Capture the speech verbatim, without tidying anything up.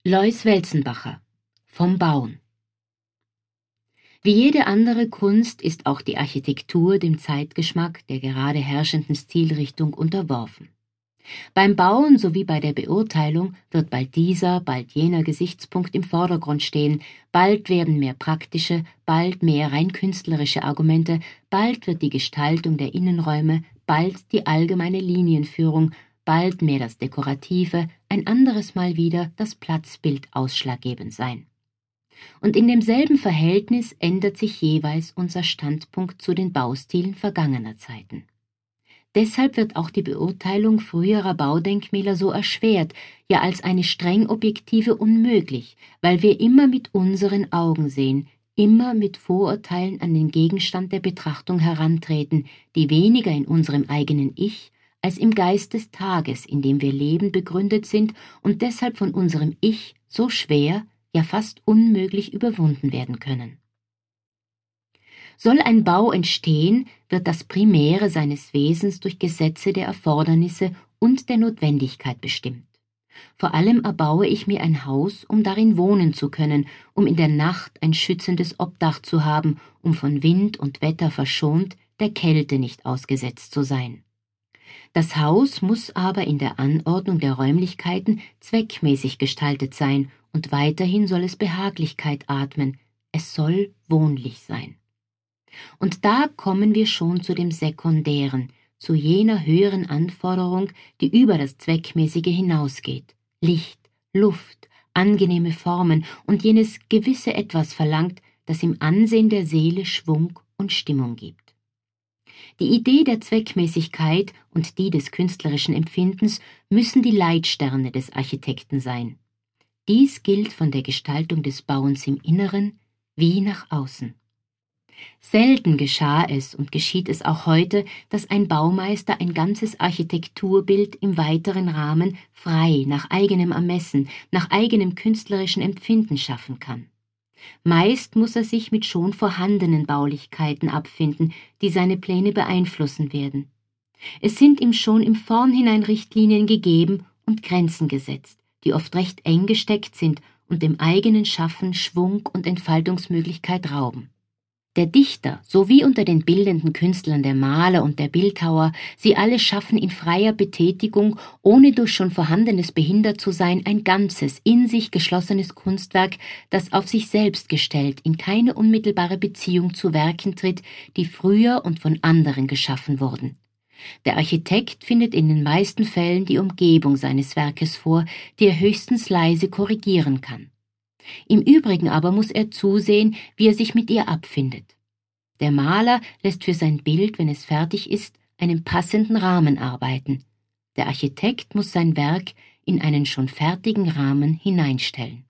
Lois Welzenbacher vom Bauen. Wie jede andere Kunst ist auch die Architektur dem Zeitgeschmack der gerade herrschenden Stilrichtung unterworfen. Beim Bauen sowie bei der Beurteilung wird bald dieser, bald jener Gesichtspunkt im Vordergrund stehen, bald werden mehr praktische, bald mehr rein künstlerische Argumente, bald wird die Gestaltung der Innenräume, bald die allgemeine Linienführung, bald mehr das Dekorative, ein anderes Mal wieder das Platzbild ausschlaggebend sein. Und in demselben Verhältnis ändert sich jeweils unser Standpunkt zu den Baustilen vergangener Zeiten. Deshalb wird auch die Beurteilung früherer Baudenkmäler so erschwert, ja als eine streng objektive unmöglich, weil wir immer mit unseren Augen sehen, immer mit Vorurteilen an den Gegenstand der Betrachtung herantreten, die weniger in unserem eigenen Ich als im Geist des Tages, in dem wir leben, begründet sind und deshalb von unserem Ich so schwer, ja fast unmöglich überwunden werden können. Soll ein Bau entstehen, wird das Primäre seines Wesens durch Gesetze der Erfordernisse und der Notwendigkeit bestimmt. Vor allem erbaue ich mir ein Haus, um darin wohnen zu können, um in der Nacht ein schützendes Obdach zu haben, um von Wind und Wetter verschont, der Kälte nicht ausgesetzt zu sein. Das Haus muss aber in der Anordnung der Räumlichkeiten zweckmäßig gestaltet sein und weiterhin soll es Behaglichkeit atmen, es soll wohnlich sein. Und da kommen wir schon zu dem Sekundären, zu jener höheren Anforderung, die über das Zweckmäßige hinausgeht. Licht, Luft, angenehme Formen und jenes gewisse Etwas verlangt, das im Ansehen der Seele Schwung und Stimmung gibt. Die Idee der Zweckmäßigkeit und die des künstlerischen Empfindens müssen die Leitsterne des Architekten sein. Dies gilt von der Gestaltung des Bauens im Inneren wie nach außen. Selten geschah es und geschieht es auch heute, dass ein Baumeister ein ganzes Architekturbild im weiteren Rahmen frei, nach eigenem Ermessen, nach eigenem künstlerischen Empfinden schaffen kann. Meist muss er sich mit schon vorhandenen Baulichkeiten abfinden, die seine Pläne beeinflussen werden. Es sind ihm schon im Vornhinein Richtlinien gegeben und Grenzen gesetzt, die oft recht eng gesteckt sind und dem eigenen Schaffen Schwung und Entfaltungsmöglichkeit rauben. Der Dichter sowie unter den bildenden Künstlern der Maler und der Bildhauer, sie alle schaffen in freier Betätigung, ohne durch schon Vorhandenes behindert zu sein, ein ganzes, in sich geschlossenes Kunstwerk, das auf sich selbst gestellt in keine unmittelbare Beziehung zu Werken tritt, die früher und von anderen geschaffen wurden. Der Architekt findet in den meisten Fällen die Umgebung seines Werkes vor, die er höchstens leise korrigieren kann. Im Übrigen aber muss er zusehen, wie er sich mit ihr abfindet. Der Maler lässt für sein Bild, wenn es fertig ist, einen passenden Rahmen arbeiten. Der Architekt muss sein Werk in einen schon fertigen Rahmen hineinstellen.